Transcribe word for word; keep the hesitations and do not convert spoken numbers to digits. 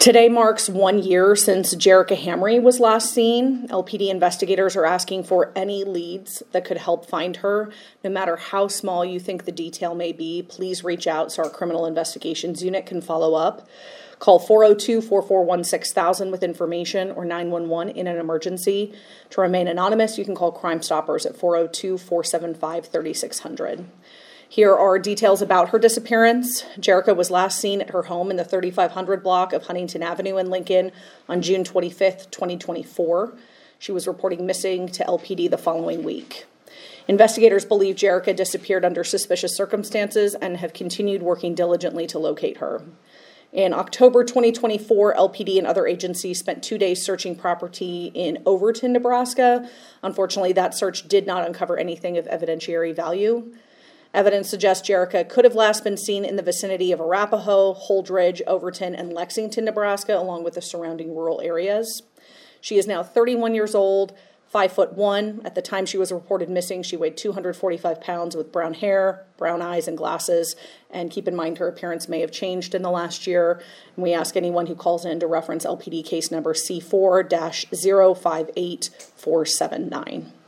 Today marks one year since Jerica Hamry was last seen. L P D investigators are asking for any leads that could help find her. No matter how small you think the detail may be, please reach out so our criminal investigations unit can follow up. Call four oh two, four four one, six thousand with information or nine one one in an emergency. To remain anonymous, you can call Crime Stoppers at four oh two, four seven five, three six zero zero. Here are details about her disappearance. Jerica was last seen at her home in the thirty-five hundred block of Huntington Avenue in Lincoln on June twenty-fifth, twenty twenty-four. She was reporting missing to L P D the following week. Investigators believe Jerica disappeared under suspicious circumstances and have continued working diligently to locate her. In October twenty twenty-four, L P D and other agencies spent two days searching property in Overton, Nebraska. Unfortunately, that search did not uncover anything of evidentiary value. Evidence suggests Jerica could have last been seen in the vicinity of Arapahoe, Holdridge, Overton, and Lexington, Nebraska, along with the surrounding rural areas. She is now thirty-one years old, five foot one. At the time she was reported missing, she weighed two hundred forty-five pounds with brown hair, brown eyes, and glasses. And keep in mind her appearance may have changed in the last year. And we ask anyone who calls in to reference L P D case number C four dash zero five eight four seven nine.